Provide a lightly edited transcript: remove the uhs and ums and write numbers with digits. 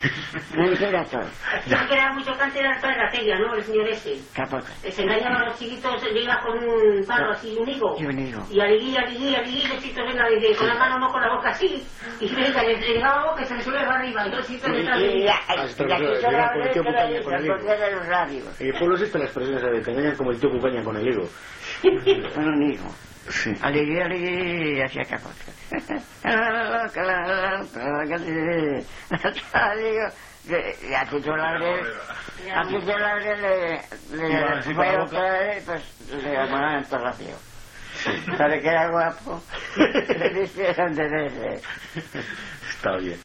Mentira todo. Yo que era mucho cante era toda la tela, ¿no? El señor ese. Capote. Se engañaba a los chiquitos, le iba con un palo así, un higo. Y un higo. Y alegría, los chiquitos venga con la mano, no con la boca así. Y venga, le llegaba la boca y se le sube para arriba. Y los chiquitos detrás de Y ella. aquí se la abre que la dice, de los labios. En el pueblo existe la expresión esa de te engañan como el tío Cucaña con el higo. Con un higo. Sí. Alegría, y hacía capote. Y a Tito Labre le fue otra vez, pues le llamaban entorración. ¿Sabe que era guapo? Le dijeron de ese. Está bien.